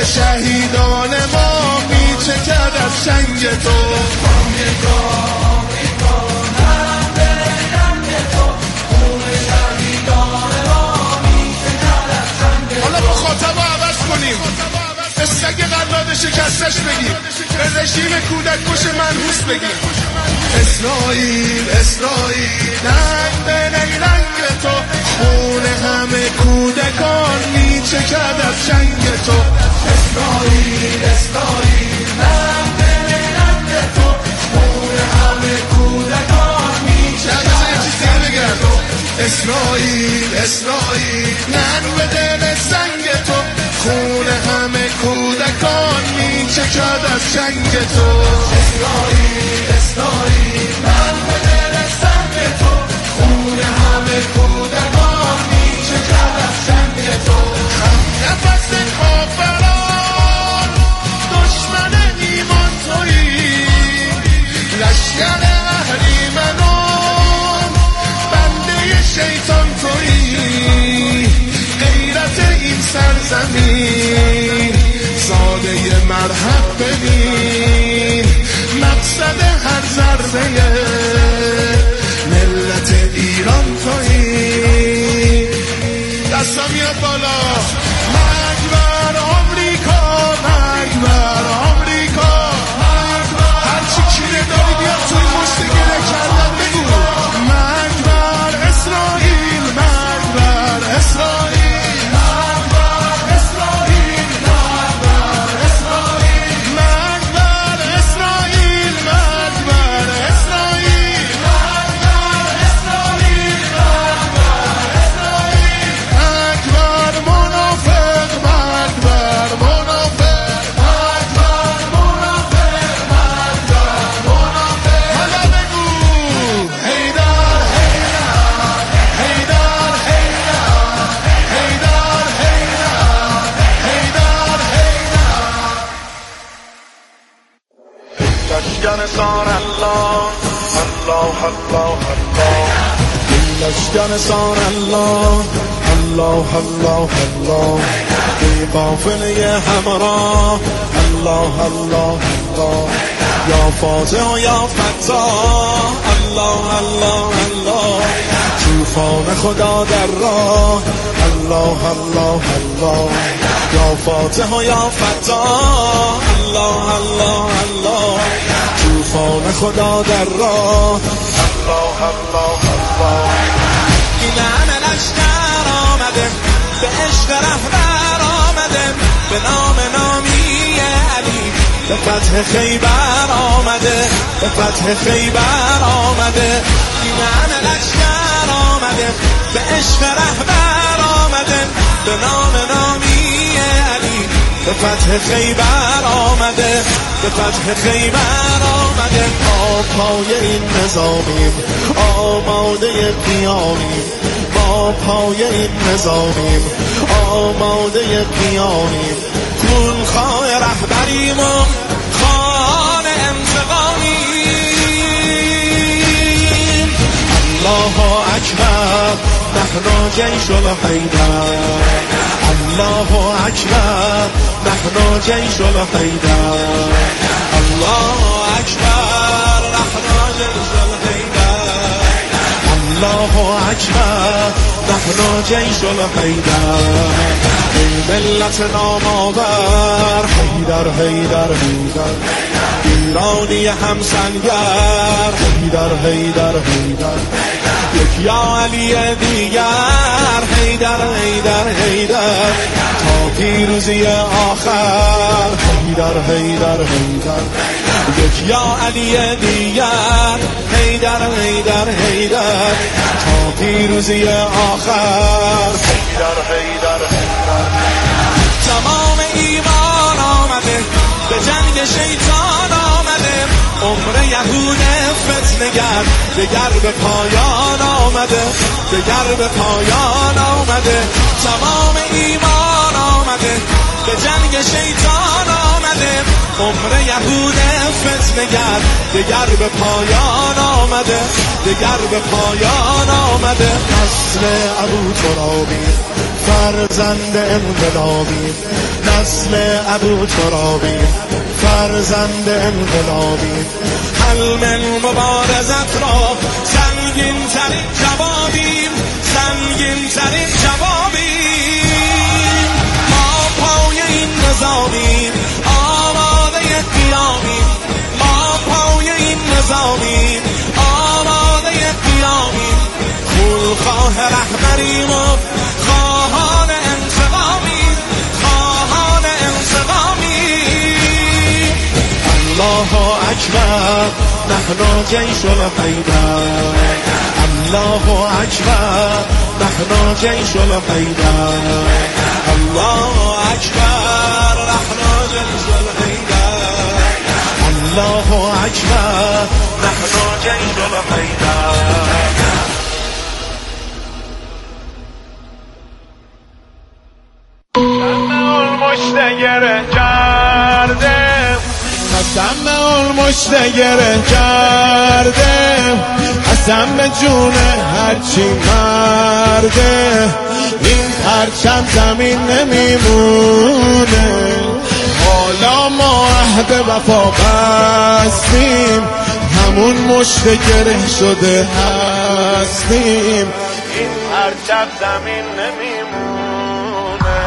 شهیدان ما میچکد از چنگ تو. حالا مخاطب عوض کنیم، سگ قلاده شکستش بگیم، به رژیم کودک کش منحوس بگیم. اسرائیل اسرائیل رنگ به رنگ تو، خون همه کودکان میچکد از چنگ تو. اسرائیل اسرائیل رنگ به رنگ تو، خون همه کودکان میچکد از چنگ تو. اسرائیل اسرائیل رنگ به دل سنگ تو، خون همه کودکان میچکد از چنگ تو. اسرائیل اسرائیل رنگ به دل سنگ تو، خون همه کودکان میچکد از چنگ تو. نفس کافران دشمن ایمان تویی، لشکر اهریمنان بنده شیطان تویی. غیرت این سرزمین ساده مرحب ببین، مقصد هر ضربه ملت ایران تویی. دستا میاد بالا. مرگ بر آمریکا، مرگ بر آمریکا، هرچی کینه داری بیاد توی مشت گره کردن بگو. مرگ بر اسرائیل، مرگ بر اسرائیل، لشکر سار الله الله الله الله، بی قافله همراه الله الله الله، یا فاتح و یا فتاح الله الله الله، طوفان خدا در راه الله الله الله، یا فاتح و یا فتاح الله الله الله، طوفان خدا در راه الله الله الله. این همه لشکر آمده، به عشق رهبر آمده، به نام نامی علی به فتح خیبر آمده، به فتح خیبر آمده. این همه لشکر آمده، به عشق رهبر آمده، به نام نامی علی به فتح خیبر آمده، به فتح خیبر آمده. پای این نظامیم آماده قیامیم، ما پای این نظامیم آماده قیامیم. خونخواه رهبریم و خان انتقامیم. الله اکبر نحن جیش الحیدر، الله اکبر نحن جیش الحیدر، الله اکبر نحن جیش الحیدر، الله اکبر نحن جیش الحیدر. ای ملت نامآور حیدر حیدر حیدر، ایرانی همسنگر حیدر حیدر حیدر، یک یا علی دیگر حیدر حیدر حیدر، تا پیروزی آخر حیدر حیدر حیدر، یک یا علی دیگر حیدر حیدر حیدر، تا پیروزی آخر حیدر حیدر حیدر. تمام ایمان آمده، به جنگ شیطان آمده، عمر یهود فتنه‌گر دگر به پایان آمده، دگر به پایان آمده. تمام ایمان آمده، به جنگ شیطان آمده، عمر یهود فتنه‌گر دگر به پایان آمده، دگر به پایان آمده. نسل ابو ترابی فرزند انقلابی، نسل ابو ترابی فرزند انقلابی. حلم مبارزت را سنگین ترین جوابیم، سنگین ترین جوابیم. ما پای این نظامیم، آماده قیامیم. ما پای این نظامیم، آماده قیامیم. خونخواه رهبریم و خواهان انتقامیم، خواهان انتقامیم. الله اکبر نحن جیش الحیدر، الله اکبر نحن جیش الحیدر، الله اکبر نحن جیش الحیدر، الله اکبر نحن جیش الحیدر. مشتگره کرده، قسم اون مشتگره کرده، قسم به جون هرچی مرده. این پرچم زمین نمیمونه، حالا ما عهد وفا بستیم، همون مشتگره شده هستیم. این پرچم زمین نمیمونه.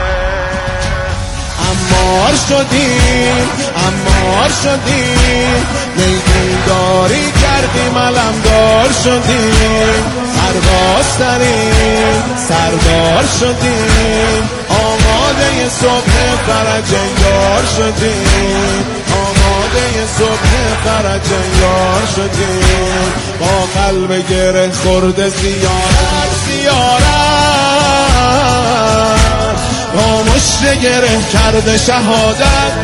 امار شدیم، امار شدیم، میدونداری کردیم، علمدار شدیم. سرباز ترین سردار شدیم، آماده صبح فرج انگار شدیم، آماده صبح فرج انگار شدیم. با قلب گره خورده زیارت زیارت، با مشت گره کرده شهادت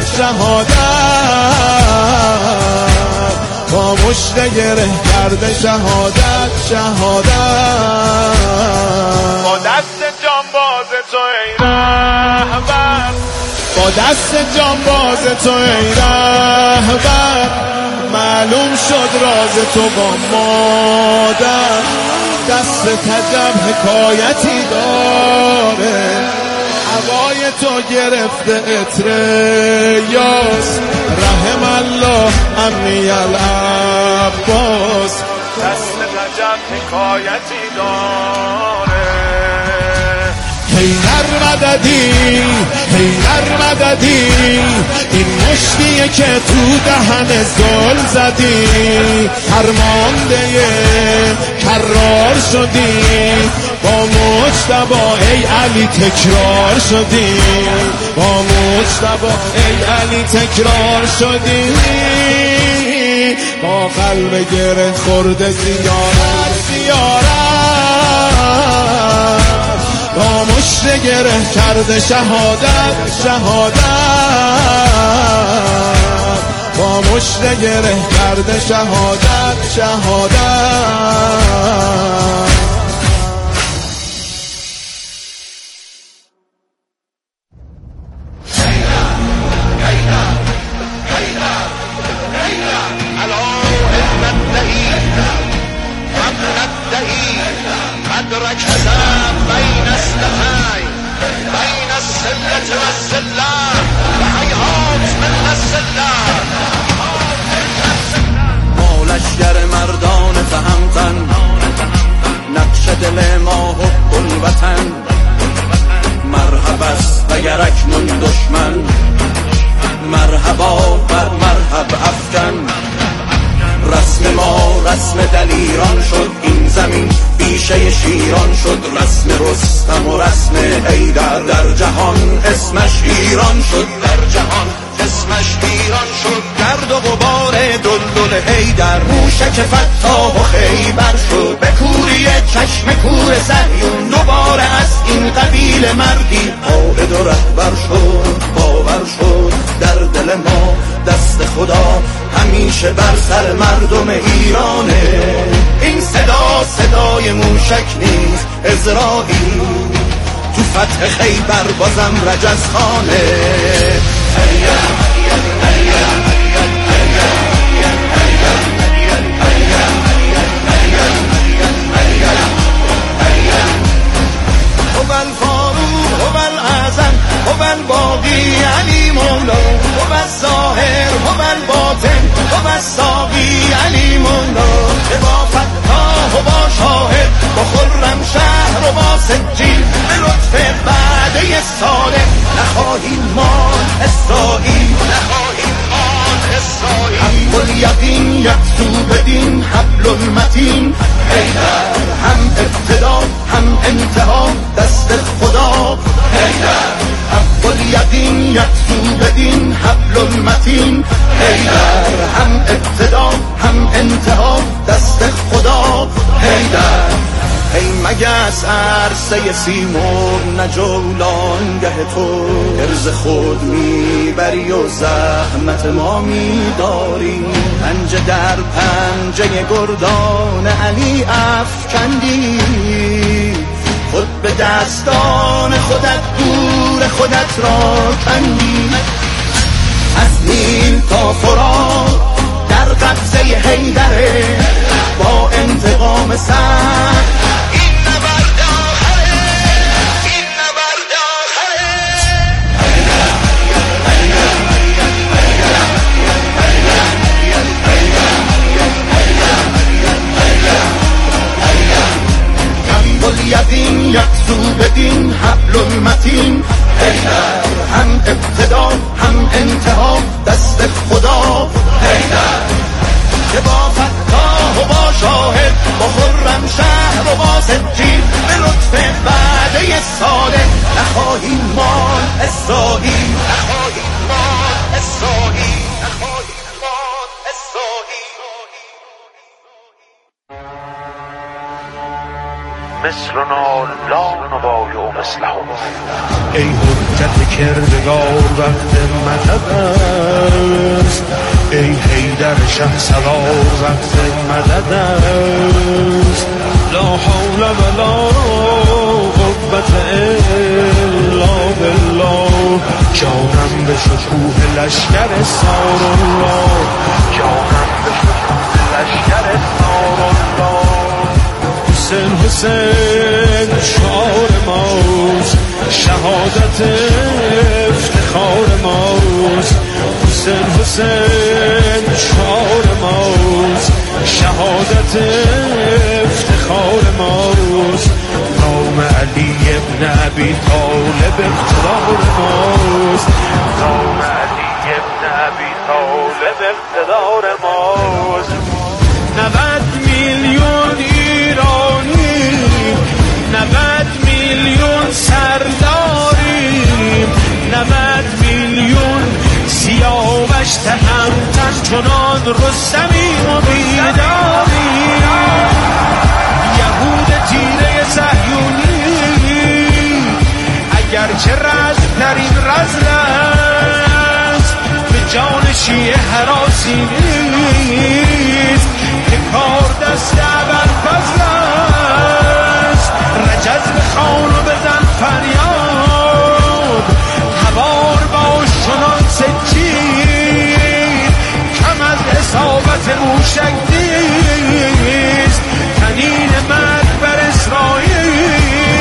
شهادت، با مشت گره کرده شهادت شهادت. با دست جانباز تو ای رهبر، با دست جانباز تو ای رهبر، معلوم شد راز تو با مادر. دست تجب حکایتی داره، هوای تو گرفته عطر یاس. رحم الله عمی العباس، دست رجب حکایتی داره. حیدر مددی، حیدر مددی، این مشتیه که تو دهن ظلم زدی. فرمانده کرار شدی، با مجتبی ای علی تکرار شدی، با مجتبی ای علی تکرار شدی. با قلب گره خورده زیارت زیارت، با مشت گره کرده شهادت شهادت، با مشت گره کرده شهادت شهادت. لشگر مردان تهمتن، نقش دل ما حب الوطن. مرحبا است اگر اکنون دشمن، مرحبا بر مرحب افکن. رسم ما رسم دلیران شد، این زمین بیشه شیران شد. رسم رستم و رسم حیدر، در جهان اسمش ایران شد، در جهان اسمش ایران شد. گرد و غبار دلدل حیدر، موشک فتاح و خیبر شد. به کوری چشم کور صهیون دوباره از این قبیل مردی قائد و رهبر شد. باور شد در دل ما دست خدا همیشه بر سر مردم ایرانه. این صدا صدای موشک نیست، عزرائیل تو فتح خیبر بازم رجز خانه. هیا هیا هیا علی مولا هو الظاهر هو الباطن هو الساقی علی مولا با فتاح و با شاهد با خرم شهر و با سجین به لطف بعده صالح نخواهیم مال اسرائیل نخواهیم مال اسرائیل حق الیقین یقصو بدین حبل المتین حیدر هم ابتدا هم انتها دست خدا حیدر حق الیقین یقصو بدین حبل المتین حیدر هم ابتدا هم انتها دست خدا حیدر ای مگس عرصه سیمور نجولانگه تو ارز خود میبری و زحمت ما میداری پنجه در پنجه گردان علی افکندی خود به دستان خودت دور خودت را کندی از نیل تا فرات در قبضه حیدره با انتقام سخت یقین یقصو بدین حبل المتین حیدر هم ابتدا هم انتها دست خدا حیدر که با فتاح و با شاهد با خرم شهر و با سجین به لطف بعده صالح نخواهیم مال اسرائیل نخواهیم مال اسرائیل نخواهیم مال اسرائیل مثلنا لا نبایع مثلهم ای حجت کردگار وقت مدد است ای حیدر شه سوار وقت مدد است لا حول ولا قوة الا بالله جانم به شکوه لشکر سار الله جانم به شکوه لشکر سار الله حسین حسین شعار ماست شهادت افتخار ماست حسین حسین شعار ماست شهادت افتخار ماست نام علی ابن ابی طالب اقتدار ماست نام علی ابن ابی طالب اقتدار ماست 90 میلیون ایرانی 90 میلیون سرداریم 90 میلیون سیاوش تهمتن چنان رستمیم و بیداریم یهود تیره صهیونی اگرچه رزم در این رزم است به جان شیعه هراسی نیست که کار دست ابوالفضل است رجز بخوان و بزن فریاد هوار باش چنان سجید کم از اصابت موشک نیست تنین مرگ بر اسرائیل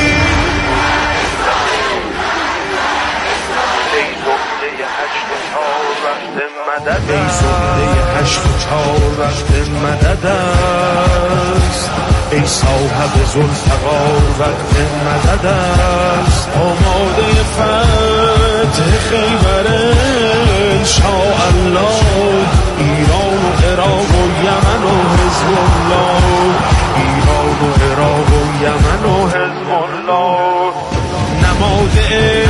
ای زمره 84 وقت مدد است ای صاحب ذوالفقار وقت مدد است آماده فتح خیبر انشاءالله ایران و عراق و یمن و حزب الله ایران و عراق و یمن و حزب الله نماد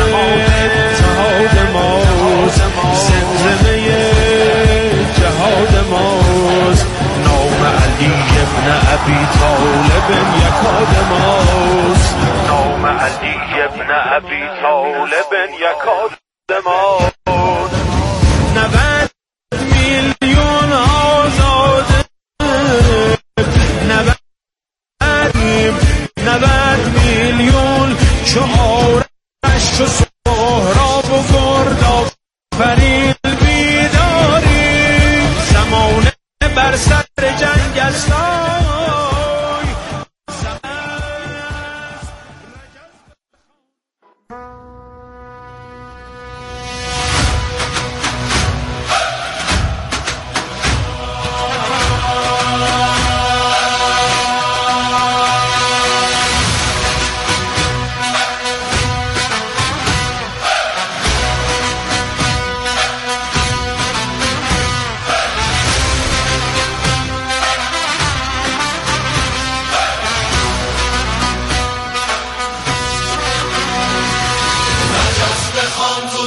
اتحاد ماست زمزمه جهاد ماست نام علی ابن ابی طالب یکاد ماست نام علی ابن ابی طالب یکاد ماست 90 میلیون آزاده 90 میلیون شعارش چو سهراب و گرداب فریل بیداری زمانه بر سر جنگ است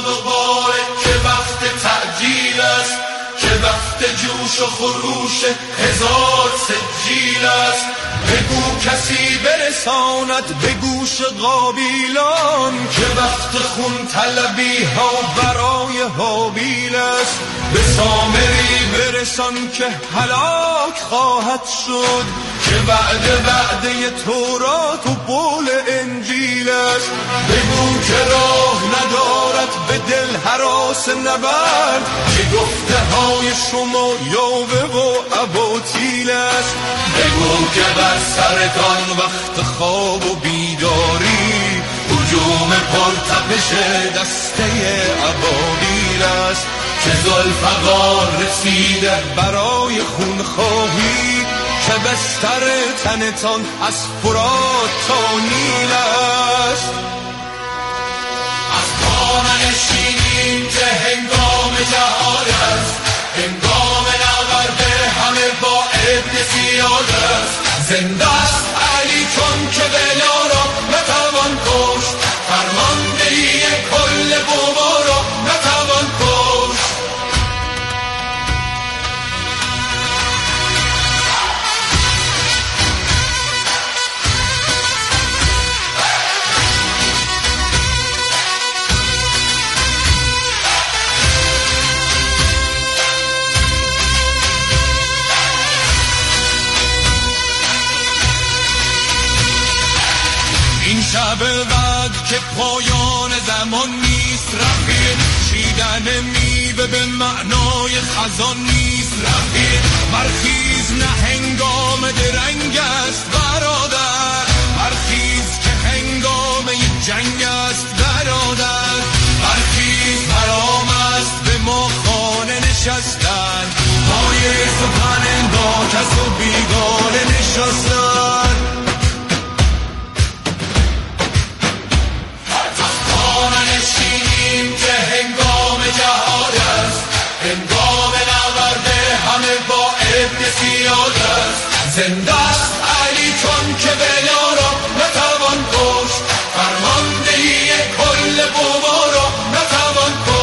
دوباره که وقت تعجیل است، که وقت جوش و خروش هزار سجیل است. بگو کسی برساند به گوش قابیلان که وقت خون طلبی ها برای حابیل است. به سامری برسان که هلاک خواهد شد، که وعده تورات و قول انجیل است. بگو که راه ندارد به دل هراس نبرد، که گفته های شما یاوه و اباطیل است. بگو که بر سرتان وقت خواب و بیداری هجوم پرتپش دسته ابابیل است. که ذوالفقار رسیده برای خونخواهی، که بستر تنتان از فرات تا نیل است. از پا ننشینیم که هنگام جهاد است، هنگام نبرد همه با ابن زیاد است. زنده است علی چون که بلا را نتوان کشت، فرماندهی کل قوا را نتوان کشت. این شب وعد که پایان زمان نیست رفیق، چیدن میوه به معنای خزان نیست رفیق. برخیز نه هنگام درنگ است برادر، برخیز که هنگام جنگ است برادر. برخیز حرام است به ما خانه نشستن، پای سخن با کس و بیگانه نشستن. نشینیم که هنگام جهاد است، هنگام نبرد همه با ابن زیاد است. زنده است علی چون که بلا را نتوان کشت، فرماندهی کل قوا را نتوان کشت.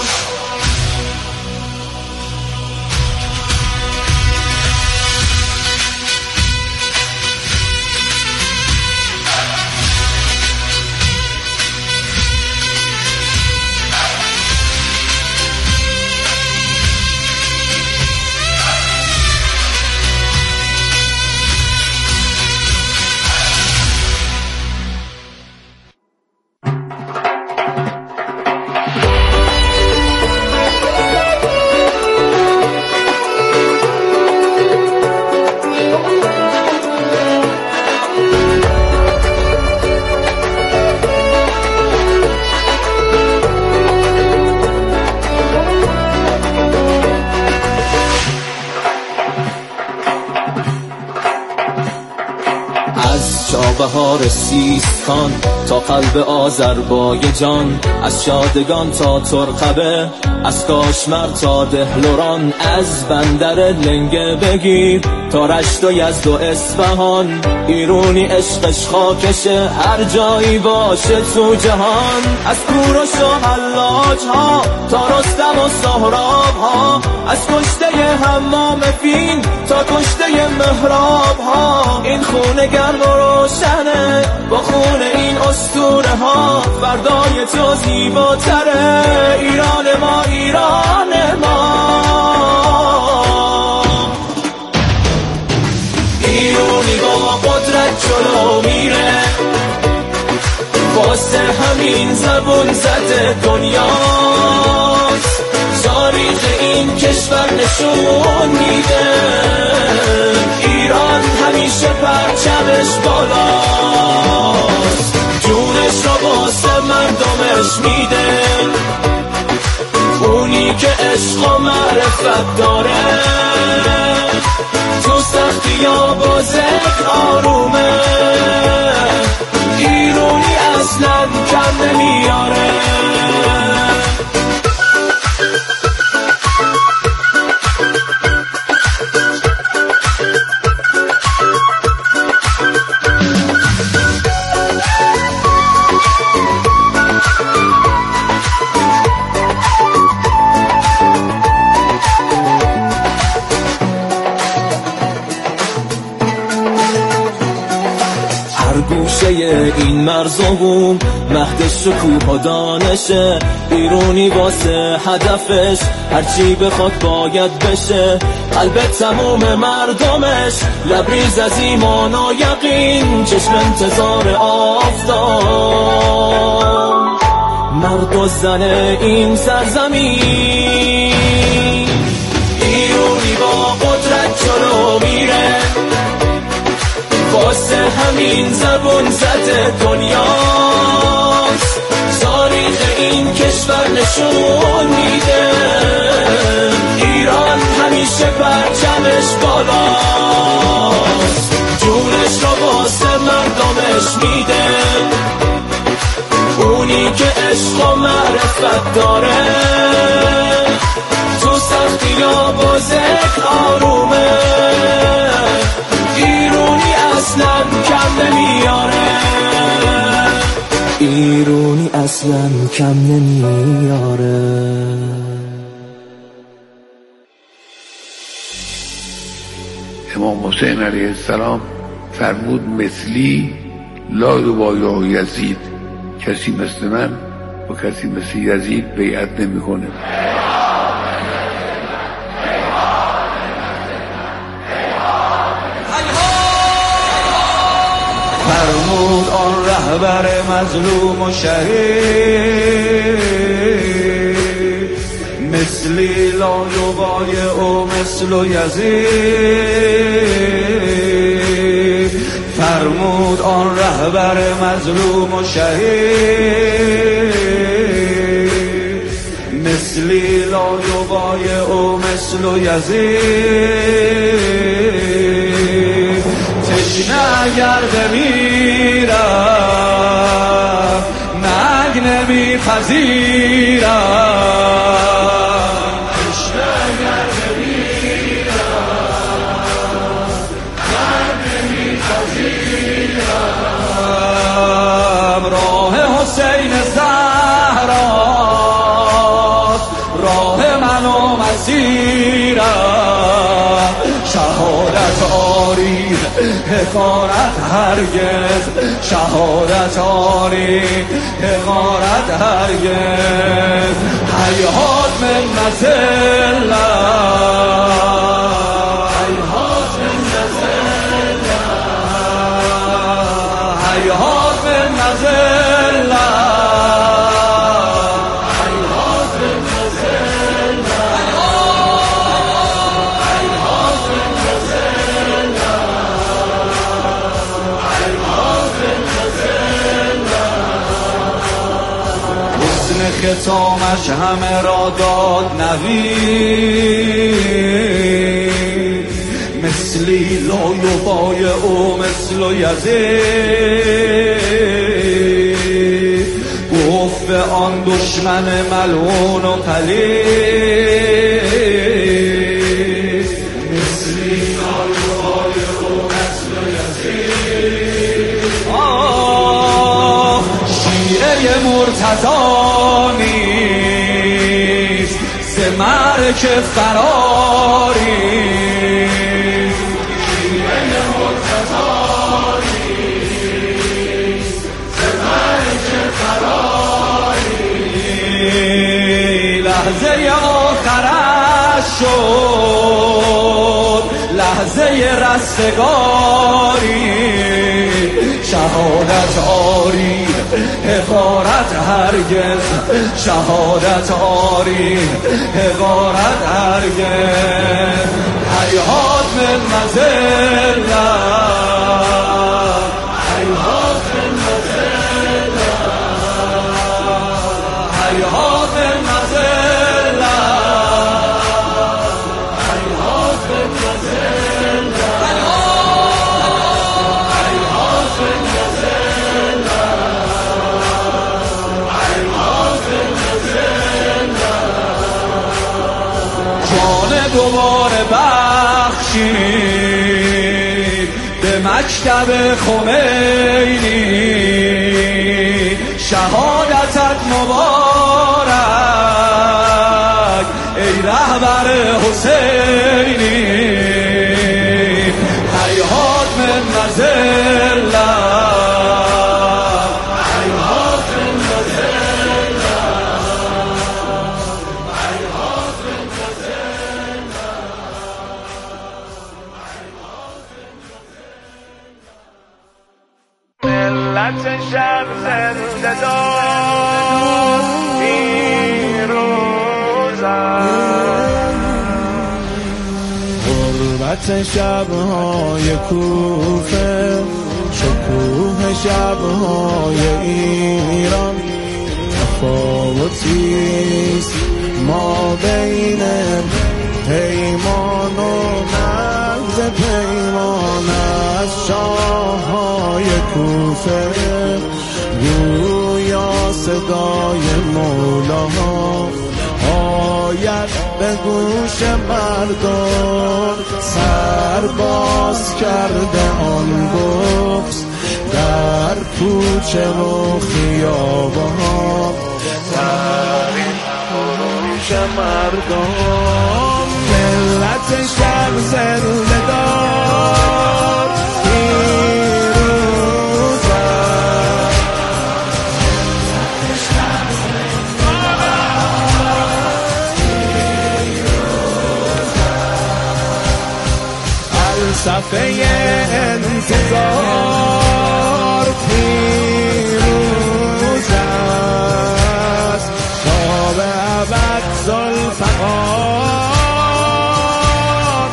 بهار سیستان تا قلب آذربایجان، از شادگان تا ترقبه، از کاشمر تا دهلوران، از بندر لنگه بگیر تا رشت و یزد و اصفهان. ایرونی عشقش خاکشه هر جایی باشه تو جهان، از کوروش و حلاج ها تا رستم و سهراب ها، از کشته حمام فین تا کشته مهراب ها. این خونه گرم و روشنه با خون این اسطوره ها، فردای تو زیباتره ایران ما، ایران ما. ایرونی با قدرت جلو میره، واسه همین زبون زده دنیاست، تاریخ این کشور نشون میده ایران همیشه پرچمش بالاست، جونش را واسه مردمش میده، اونی که عشق و معرفت داره، تو سختی ها با ذکر آرومه، ایرونی اصلا کم نمیاره. این مرز و بوم، مهد شکوه و دانشه، ایرونی واسه هدفش هرچی بخواد باید بشه. قلب تموم مردمش لبریز از ایمان و یقین، چشم انتظار آفتاب، مرد و زن این سرزمین. ایرونی با قدرت جلو میره، واسه همین زبون زده دنیاست، تاریخ این کشور نشون میده ایران همیشه پرچمش بالاست، جونش رو واسه مردمش میده، اونی که عشق و معرفت داره، تو سختی ها با ذکر آرومه، ایرونی اصلا کم نمیاره، ایرونی اصلا کم نمیاره. امام حسین علیه السلام فرمود مثلی لا یبایع یزید، کسی مثل من و کسی مثل یزید بیعت نمیکنه. فرمود آن رهبر مظلوم و شهید، مثلی لا یبایع مثل یزید. فرمود آن رهبر مظلوم و شهید، مثلی لا یبایع مثل یزید. تشنه اگر بمیرم نگ نمیپذیرم، تشنه اگر بمیرم نگ نمیپذیرم. راه حسین زهراست راه من و مسیرم، شهادت آری حقارت هرگز، شهادت آری حقارت هرگز. هیهات من نزله، هیهات من نزله، هیهات من نزله، هیهات من نزله، هیهات من ختامش همه را داد نوید، مثلی لا یبایع مثل یزید. گفت به آن دشمن ملعون و پلید، مثلی لا یبایع مثل یزید. شیعه مرتضی نیست ز مرگ فراری، شیعه مرتضی نیست ز مرگ فراری. لحظه آخرش شد لحظه رستگاری، شهادت آری حقارت هرگز، شهادت آری حقارت هرگز. هیهات من مذله، هیهات من مذله، هیهات من مذله، هیهات من مذله، هیهات من دوباره بخشید به مکتب خمینی، شهادتت مبارک ای رهبر حسینی. هیهات من مذله، شب زنده دار پیروز غربت شب‌های کوفه، شکوه شب‌های ایران، تفاوتیست ما بین پیمان و نقض پیمان. از شاه‌های کوفه گویا صدای مولا آید به گوش مردم. سر باز کرده آن بغض در کوچه و خیابان، در گوش مردم. ملت شب زنده دار پیروز فلسفه انتظار پیروز است تا به ابد ذوالفقار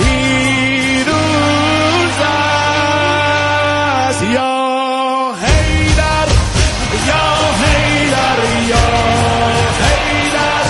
پیروز است. یا حیدر یا حیدر یا حیدر،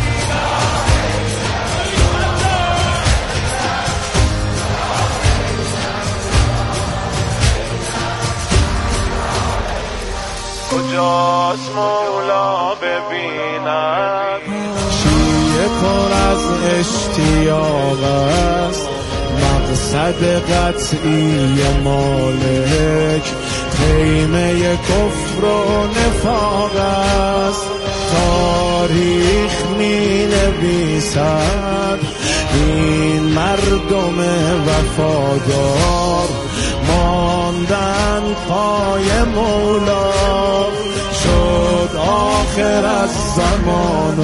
کجاست مولا ببینم؟ شیعه پر از اشتیاق است، مقصد قطعی مالک خیمه کفر و نفاق است. تاریخ می نویسد این مردم وفادار ماندن پای مولا. شد آخر از زمان و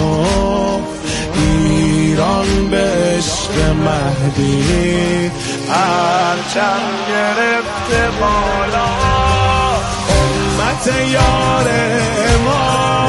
ایران به عشق مهدی پرچم گرفته بالا. امت یار امام